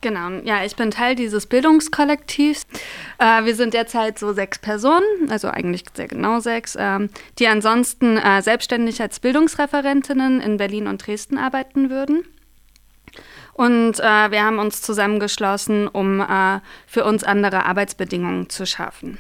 Genau, ja, ich bin Teil dieses Bildungskollektivs. Wir sind derzeit so 6 Personen, also eigentlich sehr genau 6, die ansonsten selbstständig als Bildungsreferentinnen in Berlin und Dresden arbeiten würden. Und wir haben uns zusammengeschlossen, um für uns andere Arbeitsbedingungen zu schaffen.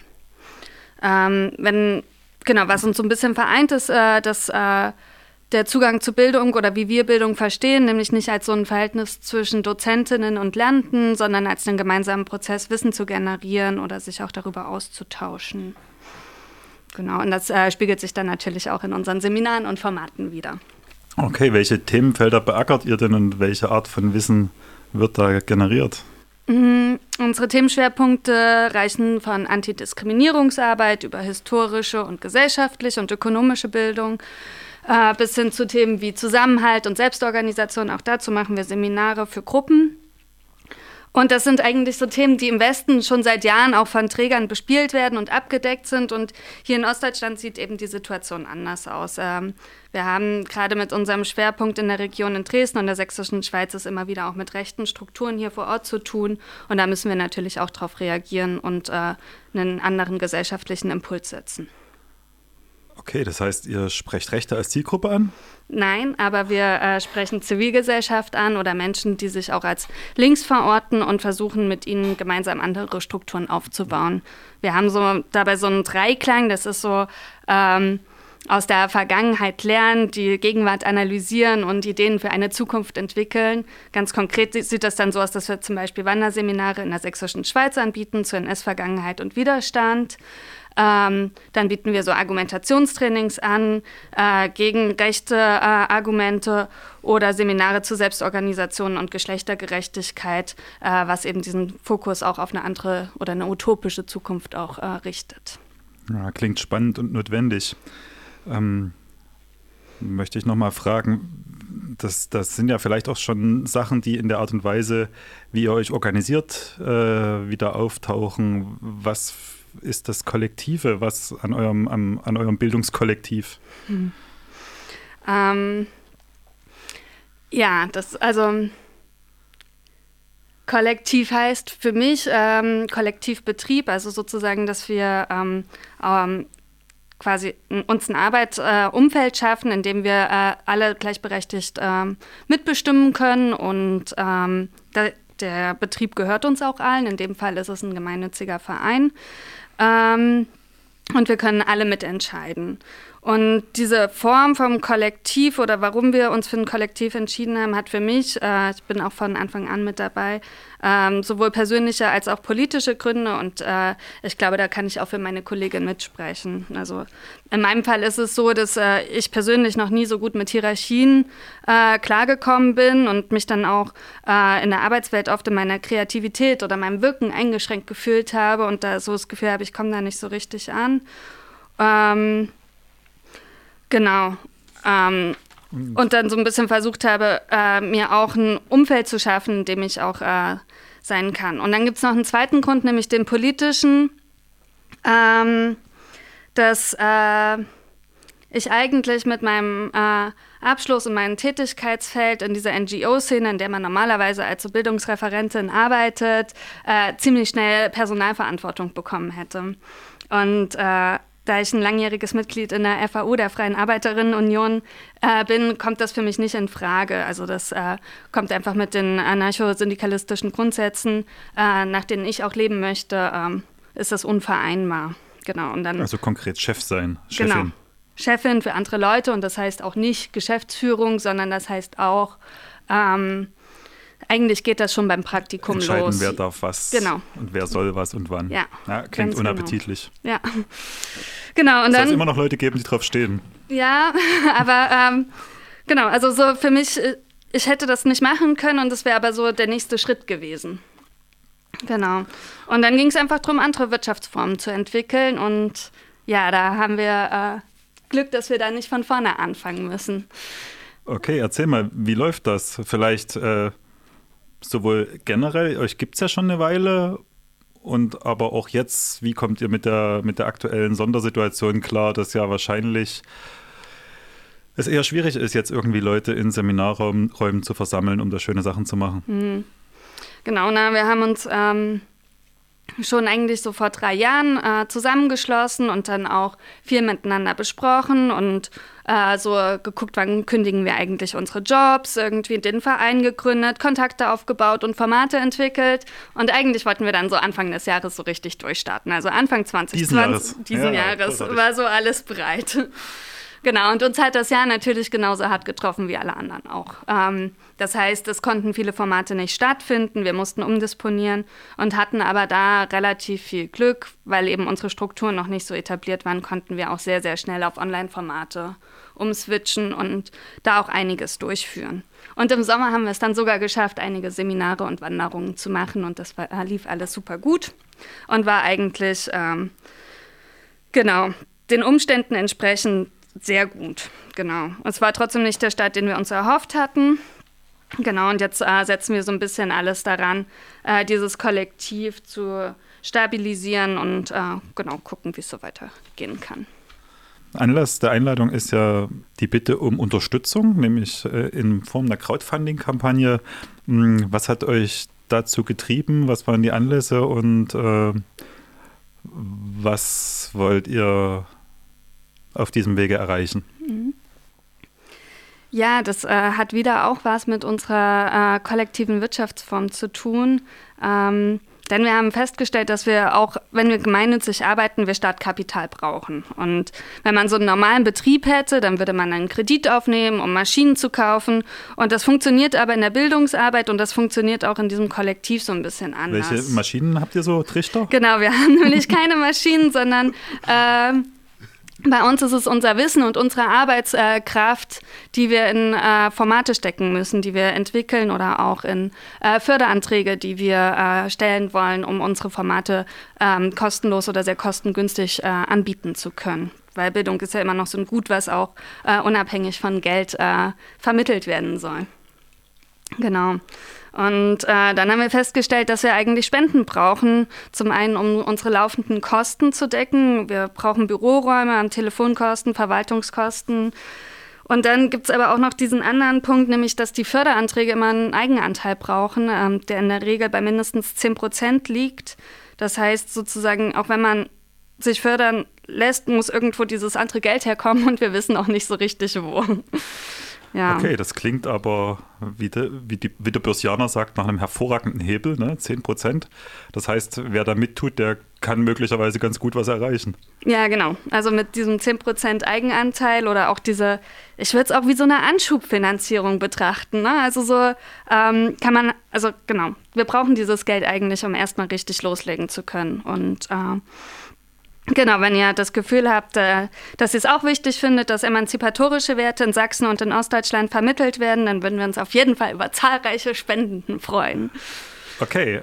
Was uns so ein bisschen vereint, ist, dass der Zugang zu Bildung oder wie wir Bildung verstehen, nämlich nicht als so ein Verhältnis zwischen Dozentinnen und Lernenden, sondern als einen gemeinsamen Prozess, Wissen zu generieren oder sich auch darüber auszutauschen. Genau, und das spiegelt sich dann natürlich auch in unseren Seminaren und Formaten wider. Okay, welche Themenfelder beackert ihr denn und welche Art von Wissen wird da generiert? Unsere Themenschwerpunkte reichen von Antidiskriminierungsarbeit über historische und gesellschaftliche und ökonomische Bildung bis hin zu Themen wie Zusammenhalt und Selbstorganisation. Auch dazu machen wir Seminare für Gruppen. Und das sind eigentlich so Themen, die im Westen schon seit Jahren auch von Trägern bespielt werden und abgedeckt sind. Und hier in Ostdeutschland sieht eben die Situation anders aus. Wir haben gerade mit unserem Schwerpunkt in der Region in Dresden und der Sächsischen Schweiz es immer wieder auch mit rechten Strukturen hier vor Ort zu tun. Und da müssen wir natürlich auch darauf reagieren und einen anderen gesellschaftlichen Impuls setzen. Okay, das heißt, ihr sprecht Rechte als Zielgruppe an? Nein, aber wir sprechen Zivilgesellschaft an oder Menschen, die sich auch als links verorten und versuchen, mit ihnen gemeinsam andere Strukturen aufzubauen. Wir haben dabei so einen Dreiklang, das ist so aus der Vergangenheit lernen, die Gegenwart analysieren und Ideen für eine Zukunft entwickeln. Ganz konkret sieht das dann so aus, dass wir zum Beispiel Wanderseminare in der Sächsischen Schweiz anbieten zu NS-Vergangenheit und Widerstand. Dann bieten wir so Argumentationstrainings an, gegen rechte Argumente oder Seminare zu Selbstorganisation und Geschlechtergerechtigkeit, was eben diesen Fokus auch auf eine andere oder eine utopische Zukunft auch richtet. Ja, klingt spannend und notwendig. Möchte ich nochmal fragen, das sind ja vielleicht auch schon Sachen, die in der Art und Weise, wie ihr euch organisiert, wieder auftauchen. Was ist das Kollektive, was an eurem Bildungskollektiv? Kollektiv heißt für mich Kollektivbetrieb, also sozusagen, dass wir quasi uns ein Arbeitsumfeld schaffen, in dem wir alle gleichberechtigt mitbestimmen können und der Betrieb gehört uns auch allen. In dem Fall ist es ein gemeinnütziger Verein. Und wir können alle mitentscheiden. Und diese Form vom Kollektiv oder warum wir uns für ein Kollektiv entschieden haben, hat für mich, ich bin auch von Anfang an mit dabei, sowohl persönliche als auch politische Gründe. Und ich glaube, da kann ich auch für meine Kollegin mitsprechen. Also in meinem Fall ist es so, dass ich persönlich noch nie so gut mit Hierarchien klargekommen bin und mich dann auch in der Arbeitswelt oft in meiner Kreativität oder meinem Wirken eingeschränkt gefühlt habe und da so das Gefühl habe, ich komme da nicht so richtig an. Genau. Und dann so ein bisschen versucht habe, mir auch ein Umfeld zu schaffen, in dem ich auch sein kann. Und dann gibt es noch einen zweiten Grund, nämlich den politischen, dass ich eigentlich mit meinem Abschluss und meinem Tätigkeitsfeld in dieser NGO-Szene, in der man normalerweise als so Bildungsreferentin arbeitet, ziemlich schnell Personalverantwortung bekommen hätte. Und da ich ein langjähriges Mitglied in der FAU, der Freien Arbeiterinnenunion, bin, kommt das für mich nicht in Frage. Also das kommt einfach mit den anarcho-syndikalistischen Grundsätzen, nach denen ich auch leben möchte, ist das unvereinbar. Genau. Und dann, also konkret Chef sein, Chefin. Genau. Chefin für andere Leute und das heißt auch nicht Geschäftsführung, sondern das heißt auch, eigentlich geht das schon beim Praktikum entscheiden, los. Wer darf was und wer soll was und wann. Ja, klingt unappetitlich. Genau. Ja, genau. Und es dann soll immer noch Leute geben, die drauf stehen. Ja, aber genau, also so für mich, ich hätte das nicht machen können und das wäre aber so der nächste Schritt gewesen. Genau. Und dann ging es einfach darum, andere Wirtschaftsformen zu entwickeln und ja, da haben wir Glück, dass wir da nicht von vorne anfangen müssen. Okay, erzähl mal, wie läuft das? Vielleicht sowohl generell, euch gibt es ja schon eine Weile, und aber auch jetzt, wie kommt ihr mit der aktuellen Sondersituation klar, dass ja wahrscheinlich es eher schwierig ist, jetzt irgendwie Leute in Seminarräumen zu versammeln, um da schöne Sachen zu machen? Genau, wir haben uns schon eigentlich so vor 3 Jahren zusammengeschlossen und dann auch viel miteinander besprochen und so geguckt, wann kündigen wir eigentlich unsere Jobs, irgendwie den Verein gegründet, Kontakte aufgebaut und Formate entwickelt. Und eigentlich wollten wir dann so Anfang des Jahres so richtig durchstarten. Also Anfang 2020, diesen Jahres war so alles bereit. Genau, und uns hat das Jahr natürlich genauso hart getroffen wie alle anderen auch. Das heißt, es konnten viele Formate nicht stattfinden, wir mussten umdisponieren und hatten aber da relativ viel Glück, weil eben unsere Strukturen noch nicht so etabliert waren, konnten wir auch sehr, sehr schnell auf Online-Formate umswitchen und da auch einiges durchführen. Und im Sommer haben wir es dann sogar geschafft, einige Seminare und Wanderungen zu machen und das lief alles super gut und war eigentlich, den Umständen entsprechend sehr gut, genau. Es war trotzdem nicht der Start, den wir uns erhofft hatten. Genau, und jetzt setzen wir so ein bisschen alles daran, dieses Kollektiv zu stabilisieren und gucken, wie es so weitergehen kann. Anlass der Einladung ist ja die Bitte um Unterstützung, nämlich in Form einer Crowdfunding-Kampagne. Was hat euch dazu getrieben? Was waren die Anlässe und was wollt ihr auf diesem Wege erreichen? Ja, das hat wieder auch was mit unserer kollektiven Wirtschaftsform zu tun. Denn wir haben festgestellt, dass wir auch, wenn wir gemeinnützig arbeiten, wir Startkapital brauchen. Und wenn man so einen normalen Betrieb hätte, dann würde man einen Kredit aufnehmen, um Maschinen zu kaufen. Und das funktioniert aber in der Bildungsarbeit und das funktioniert auch in diesem Kollektiv so ein bisschen anders. Welche Maschinen habt ihr so, Trichter? Genau, wir haben nämlich keine Maschinen, sondern bei uns ist es unser Wissen und unsere Arbeitskraft, die wir in Formate stecken müssen, die wir entwickeln oder auch in Förderanträge, die wir stellen wollen, um unsere Formate kostenlos oder sehr kostengünstig anbieten zu können. Weil Bildung ist ja immer noch so ein Gut, was auch unabhängig von Geld vermittelt werden soll. Genau. Und dann haben wir festgestellt, dass wir eigentlich Spenden brauchen. Zum einen, um unsere laufenden Kosten zu decken. Wir brauchen Büroräume, Telefonkosten, Verwaltungskosten. Und dann gibt es aber auch noch diesen anderen Punkt, nämlich, dass die Förderanträge immer einen Eigenanteil brauchen, der in der Regel bei mindestens 10% liegt. Das heißt sozusagen, auch wenn man sich fördern lässt, muss irgendwo dieses andere Geld herkommen und wir wissen auch nicht so richtig, wo. Ja. Okay, das klingt aber, wie der Börsianer sagt, nach einem hervorragenden Hebel, ne? 10%. Das heißt, wer da mittut, der kann möglicherweise ganz gut was erreichen. Ja, genau. Also mit diesem 10% Eigenanteil oder auch diese, ich würde es auch wie so eine Anschubfinanzierung betrachten. Ne? Also so kann man, also genau, wir brauchen dieses Geld eigentlich, um erstmal richtig loslegen zu können. Und genau, wenn ihr das Gefühl habt, dass ihr es auch wichtig findet, dass emanzipatorische Werte in Sachsen und in Ostdeutschland vermittelt werden, dann würden wir uns auf jeden Fall über zahlreiche Spenden freuen. Okay,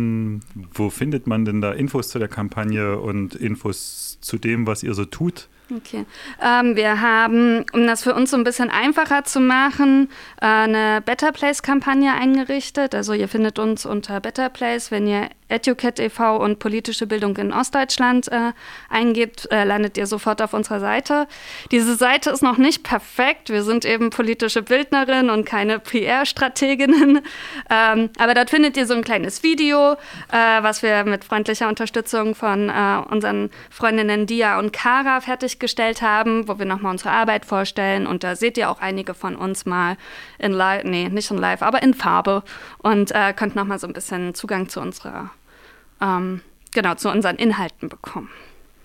wo findet man denn da Infos zu der Kampagne und Infos zu dem, was ihr so tut? Okay. Wir haben, um das für uns so ein bisschen einfacher zu machen, eine Better Place-Kampagne eingerichtet. Also ihr findet uns unter Better Place. Wenn ihr Educat e.V. und politische Bildung in Ostdeutschland eingebt, landet ihr sofort auf unserer Seite. Diese Seite ist noch nicht perfekt. Wir sind eben politische Bildnerinnen und keine PR-Strateginnen. Aber dort findet ihr so ein kleines Video, was wir mit freundlicher Unterstützung von unseren Freundinnen Dia und Kara fertiggestellt haben, wo wir nochmal unsere Arbeit vorstellen. Und da seht ihr auch einige von uns mal in live, nee, nicht in live, aber in Farbe. Und könnt nochmal so ein bisschen Zugang zu unserer zu unseren Inhalten bekommen.